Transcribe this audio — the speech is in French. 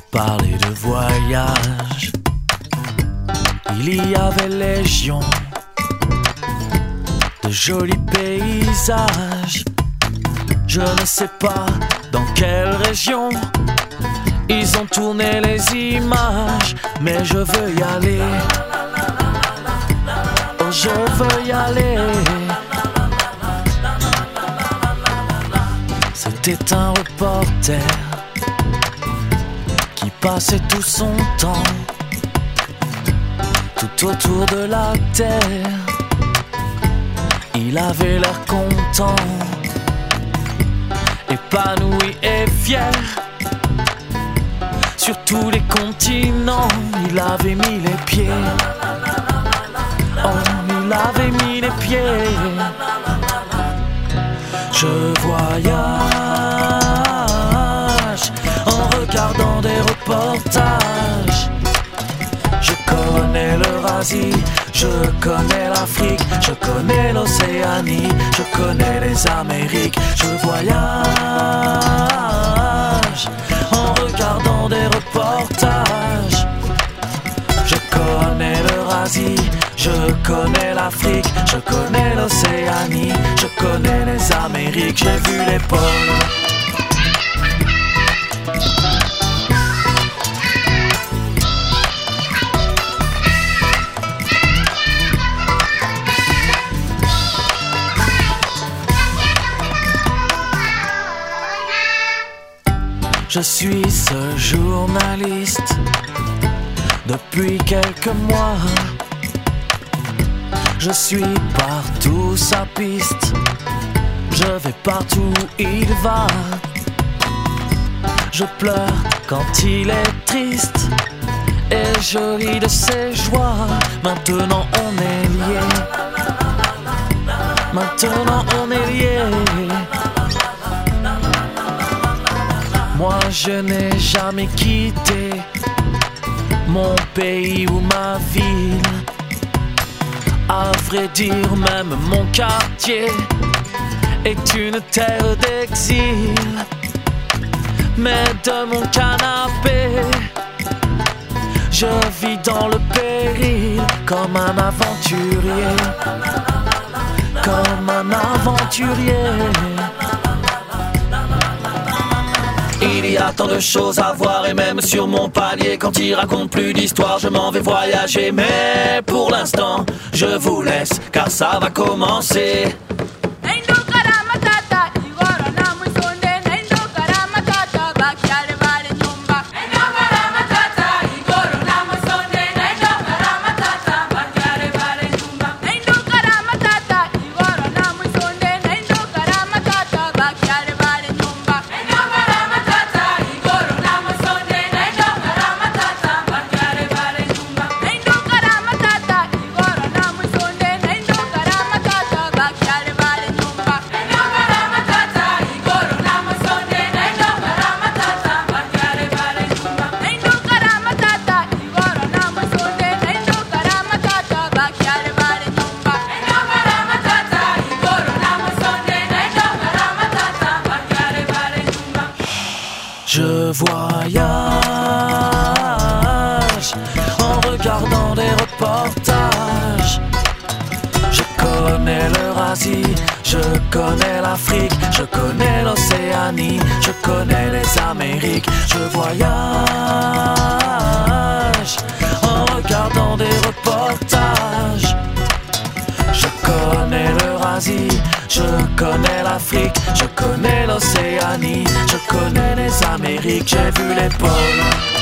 Parler de voyage, il y avait légion de jolis paysages. Je ne sais pas dans quelle région ils ont tourné les images, mais je veux y aller. Oh, je veux y aller. C'était un reporter qui passait tout son temps tout autour de la terre. Il avait l'air content, épanoui et fier. Sur tous les continents, il avait mis les pieds. Oh, il avait mis les pieds. Je voyage en regardant des reportages. Je connais l'Eurasie, je connais l'Afrique, je connais l'Océanie, je connais les Amériques. Je voyage en regardant des reportages. Je connais l'Eurasie, je connais l'Afrique, je connais l'Océanie, je connais les Amériques. J'ai vu les pôles. Je suis ce journaliste depuis quelques mois. Je suis partout sa piste, je vais partout où il va. Je pleure quand il est triste et je ris de ses joies. Maintenant on est liés, maintenant on est liés. Moi je n'ai jamais quitté mon pays ou ma ville. À vrai dire, même mon quartier est une terre d'exil. Mais de mon canapé, je vis dans le péril comme un aventurier, comme un aventurier. Il y a tant de choses à voir et même sur mon palier, quand il raconte plus d'histoire, je m'en vais voyager. Mais pour l'instant, je vous laisse car ça va commencer. Je voyage en regardant des reportages. Je connais l'Eurasie, je connais l'Afrique, je connais l'Océanie, je connais les Amériques. Je voyage en regardant des reportages. Je connais l'Eurasie, je connais l'Afrique, je connais l'Océanie, je connais les Amériques. J'ai vu les pôles.